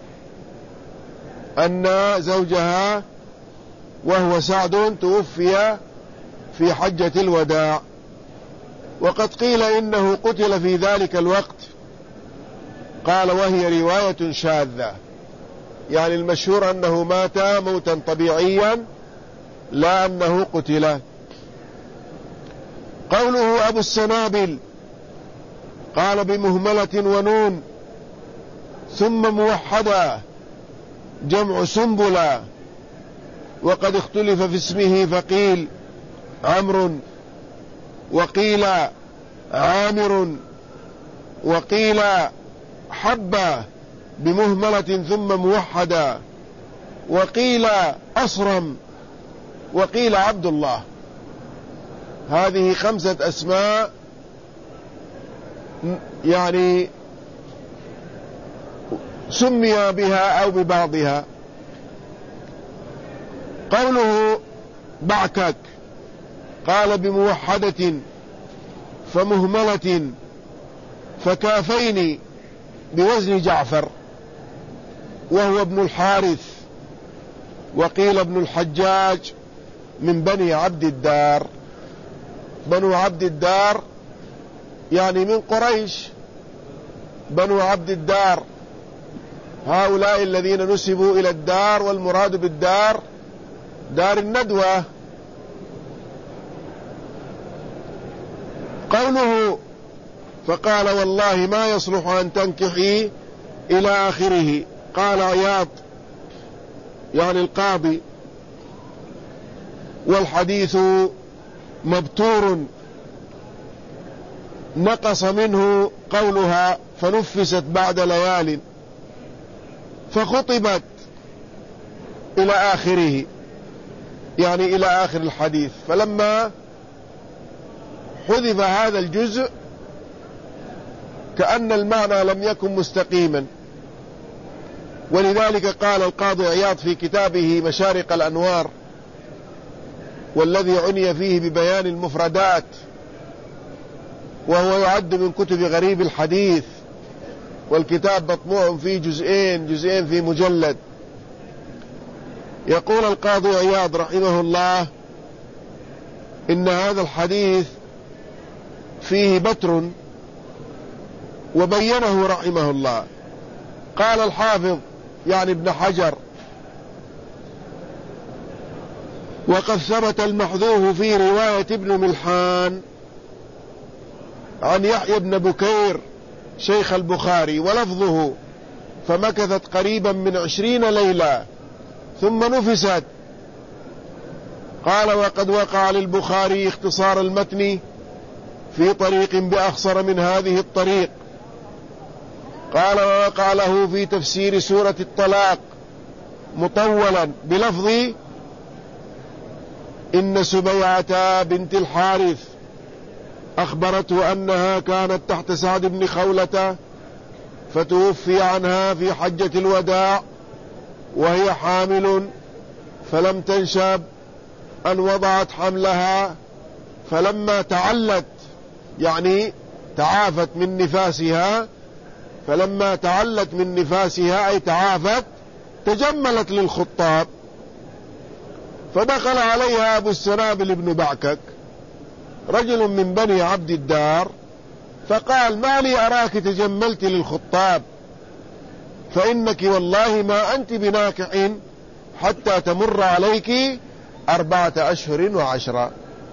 أن زوجها وهو سعد توفي في حجة الوداع. وقد قيل إنه قتل في ذلك الوقت، قال وهي رواية شاذة، يعني المشهور أنه مات موتا طبيعيا لا أنه قتل. قوله أبو السنابل، قال بمهملة ونون ثم موحدة جمع سنبلة، وقد اختلف في اسمه فقيل عمرو، وقيل عامر، وقيل حبة بمهملة ثم موحدة، وقيل أصرم، وقيل عبد الله. هذه خمسة أسماء يعني سمي بها أو ببعضها. قوله بعكك قال بموحدة فمهملة فكافين بوزن جعفر، وهو ابن الحارث، وقيل ابن الحجاج من بني عبد الدار. بنو عبد الدار يعني من قريش، بنو عبد الدار هؤلاء الذين نسبوا إلى الدار، والمراد بالدار دار الندوة. قوله فقال والله ما يصلح أن تنكحي إلى آخره. قال عياض يعني القاضي والحديث مبتور، نقص منه قولها فنفست بعد ليال، فخطبت إلى آخره يعني إلى آخر الحديث، فلما حذف هذا الجزء كأن المعنى لم يكن مستقيما. ولذلك قال القاضي عياض في كتابه مشارق الأنوار، والذي عني فيه ببيان المفردات، وهو يعد من كتب غريب الحديث، والكتاب مطبوع فيه جزئين جزئين في مجلد. يقول القاضي عياض رحمه الله إن هذا الحديث فيه بتر، وبينه رحمه الله. قال الحافظ يعني ابن حجر وقد ثبت المحذوف في رواية ابن ملحان عن يحيى بن بكير شيخ البخاري، ولفظه فمكثت قريبا من عشرين ليلة ثم نفست. قال وقد وقع للبخاري اختصار المتن في طريق بأخصر من هذه الطريق. قال ووقع له في تفسير سورة الطلاق مطولا بلفظ إن سبيعة بنت الحارث أخبرته أنها كانت تحت سعد بن خولة فتوفي عنها في حجة الوداع وهي حامل، فلم تنشب أن وضعت حملها، فلما تعلت يعني تعافت من نفاسها، فلما تعلت من نفاسها أي تعافت تجملت للخطاب، فدخل عليها أبو السنابل بن بعكك رجل من بني عبد الدار، فقال ما لي أراك تجملت للخطاب، فإنك والله ما أنت بناكح حتى تمر عليك أربعة أشهر وعشرة.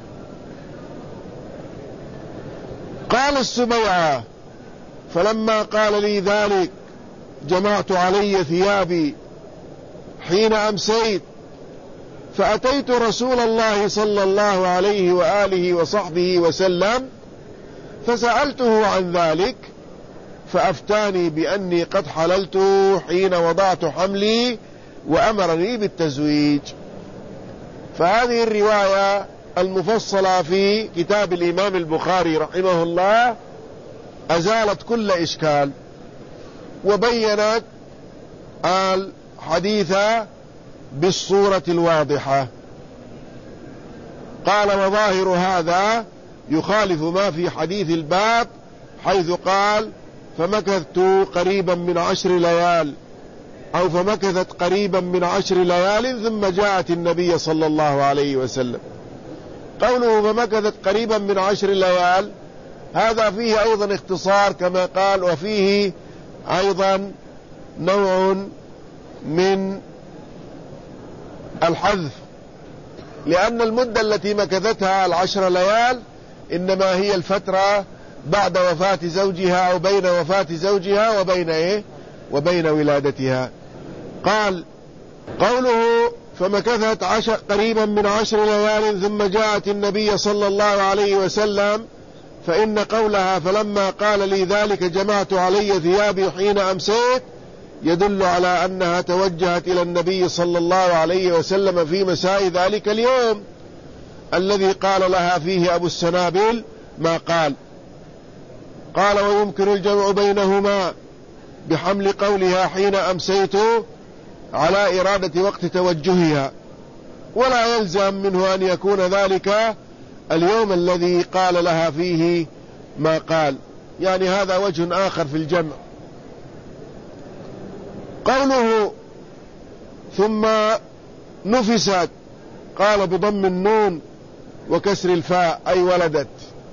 قال السبيعة فلما قال لي ذلك جمعت علي ثيابي حين أمسيت، فأتيت رسول الله صلى الله عليه وآله وصحبه وسلم فسألته عن ذلك، فأفتاني بأني قد حللت حين وضعت حملي وأمرني بالتزويج. فهذه الرواية المفصلة في كتاب الإمام البخاري رحمه الله أزالت كل إشكال، وبينت الحديث بالصورة الواضحة. قال وظاهر هذا يخالف ما في حديث الباب، حيث قال فمكثت قريبا من عشر ليال، أو فمكثت قريبا من عشر ليال ثم جاءت النبي صلى الله عليه وسلم. قوله فمكثت قريبا من عشر ليال هذا فيه أيضا اختصار كما قال، وفيه أيضا نوع من الحذف، لأن المدة التي مكثتها العشر ليال إنما هي الفترة بعد وفاة زوجها أو بين وفاة زوجها وبين إيه وبين ولادتها. قال قوله فمكثت عشر قريبا من عشر ليال ثم جاءت النبي صلى الله عليه وسلم، فإن قولها فلما قال لي ذلك جمعت علي ثيابي حين أمسيت يدل على أنها توجهت إلى النبي صلى الله عليه وسلم في مساء ذلك اليوم الذي قال لها فيه أبو السنابل ما قال. قال ويمكن الجمع بينهما بحمل قولها حين أمسيت على إرادة وقت توجهها، ولا يلزم منه أن يكون ذلك اليوم الذي قال لها فيه ما قال، يعني هذا وجه آخر في الجمع. قوله ثم نفست قال بضم النون وكسر الفاء أي ولدت،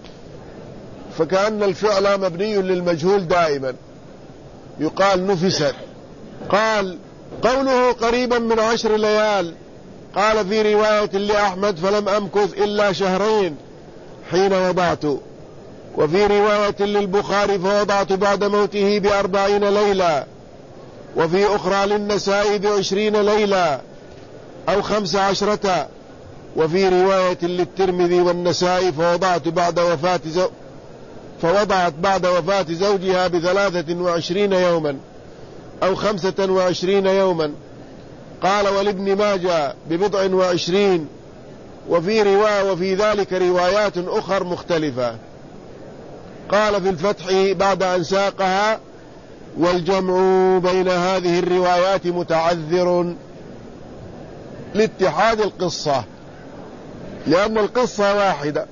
فكأن الفعل مبني للمجهول دائما، يقال نفست. قال قوله قريبا من عشر ليال، قال في رواية لأحمد فلم أمكث إلا شهرين حين وضعت، وفي رواية للبخاري فوضعت بعد موته بأربعين ليلة، وفي أخرى للنسائي بعشرين ليلة أو خمس عشرة، وفي رواية للترمذي والنسائي فوضعت بعد وفاة زو فوضعت بعد وفاة زوجها بثلاثة وعشرين يوما أو خمسة وعشرين يوما. قال ولابن ماجه ببضع وعشرين، وفي رواية وفي ذلك روايات أخر مختلفة. قال في الفتح بعد أن ساقها والجمع بين هذه الروايات متعذر لاتحاد القصة، لأن القصة واحدة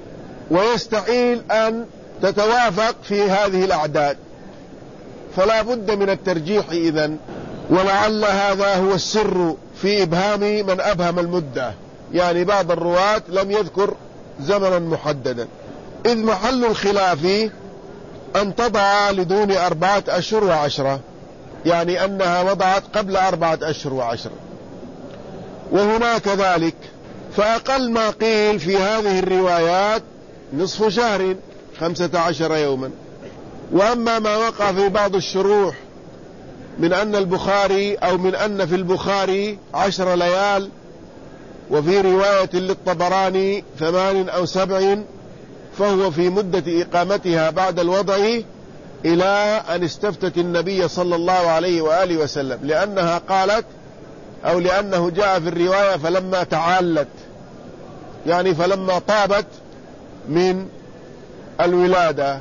ويستحيل أن تتوافق في هذه الأعداد، فلا بد من الترجيح إذن. ولعل هذا هو السر في إبهام من أبهم المدة، يعني بعض الرواة لم يذكر زمنا محددا، إذ محل الخلاف أن تضع لدون أربعة أشهر وعشرة، يعني أنها وضعت قبل أربعة أشهر وعشرة، وهناك ذلك. فأقل ما قيل في هذه الروايات نصف شهر خمسة عشر يوما. وأما ما وقع في بعض الشروح من أن البخاري أو من أن في البخاري عشر ليال، وفي رواية للطبراني ثمان أو سبع، فهو في مدة إقامتها بعد الوضع إلى أن استفتت النبي صلى الله عليه وآله وسلم، لأنها قالت أو لأنه جاء في الرواية فلما تعالت، يعني فلما طابت من الولادة.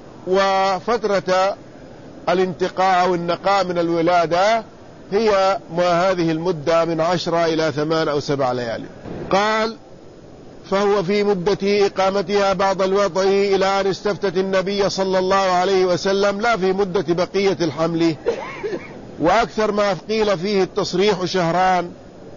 وفترة الانتقاء أو النقاء من الولادة هي ما هذه المدة من عشرة إلى ثمان أو سبع ليالي. قال فهو في مدة إقامتها بعد الوضع إلى أن استفتت النبي صلى الله عليه وسلم، لا في مدة بقية الحمل. وأكثر ما قيل فيه التصريح شهران،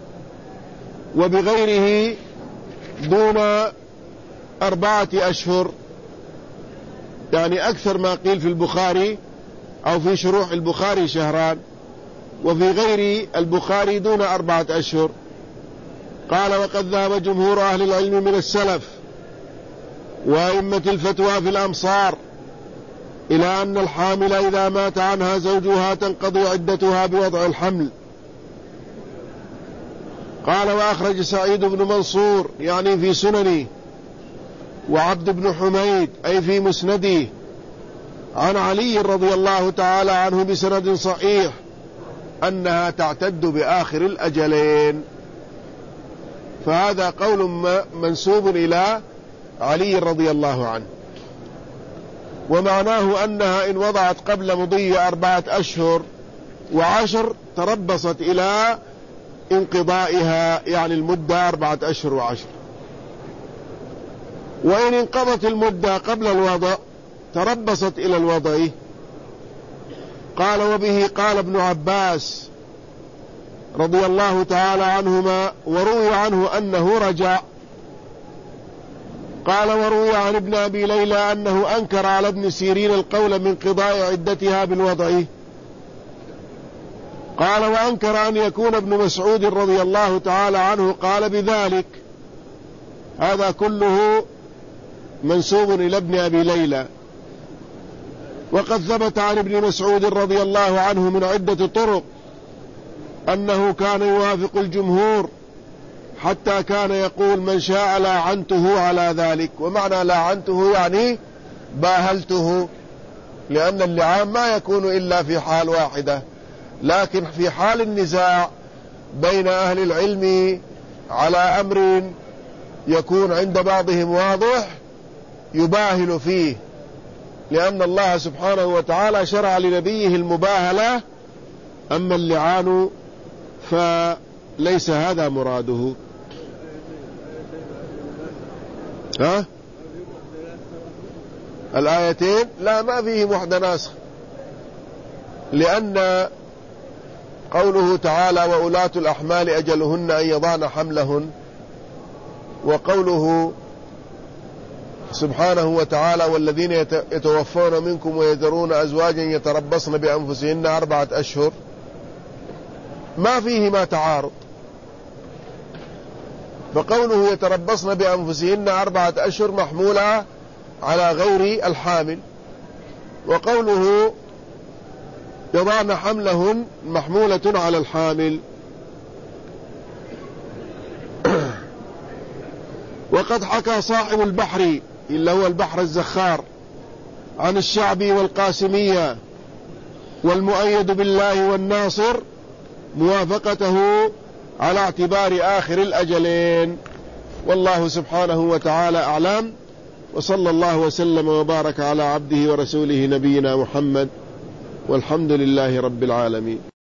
وبغيره دون أربعة أشهر، يعني أكثر ما قيل في البخاري أو في شروح البخاري شهران، وفي غير البخاري دون أربعة أشهر. قال وقد ذهب جمهور أهل العلم من السلف وأئمة الفتوى في الأمصار إلى أن الحامل إذا مات عنها زوجها تنقضي عدتها بوضع الحمل. قال وأخرج سعيد بن منصور يعني في سننه، وعبد بن حميد أي في مسنده، عن علي رضي الله تعالى عنه بسند صحيح أنها تعتد بآخر الأجلين. فهذا قول منسوب إلى علي رضي الله عنه، ومعناه أنها إن وضعت قبل مضي أربعة أشهر وعشر تربصت إلى انقضائها، يعني المدة أربعة أشهر وعشر. وإن انقضت المدة قبل الوضع تربصت إلى الوضع. قال وبه قال ابن عباس رضي الله تعالى عنهما، وروي عنه أنه رجع. قال وروي عن ابن أبي ليلى أنه أنكر على ابن سيرين القول من قضاء عدتها بالوضع. قال وأنكر أن يكون ابن مسعود رضي الله تعالى عنه قال بذلك. هذا كله منسوب إلى ابن أبي ليلى. وقد ثبت عن ابن مسعود رضي الله عنه من عدة طرق أنه كان يوافق الجمهور، حتى كان يقول من شاء لاعنته على ذلك. ومعنى لاعنته يعني باهلته، لأن اللعان ما يكون إلا في حال واحدة، لكن في حال النزاع بين أهل العلم على أمر يكون عند بعضهم واضح يباهل فيه، لأن الله سبحانه وتعالى شرع لنبيه المباهلة. أما اللعان فليس هذا مراده. ها؟ الآيتين لا، ما فيه وحدة ناسخ، لأن قوله تعالى وأولاة الأحمال أجلهن أن يضعن حملهن، وقوله سبحانه وتعالى والذين يتوفون منكم ويذرون أزواجا يتربصن بأنفسهن أربعة أشهر، ما فيهما تعارض. فقوله يتربصن بأنفسهن أربعة أشهر محمولة على غير الحامل، وقوله يضعن حملهن محمولة على الحامل. وقد حكى صاحب البحر إلا هو البحر الزخار عن الشعبي والقاسمية والمؤيد بالله والناصر موافقته على اعتبار آخر الأجلين. والله سبحانه وتعالى أعلم، وصلى الله وسلم وبارك على عبده ورسوله نبينا محمد، والحمد لله رب العالمين.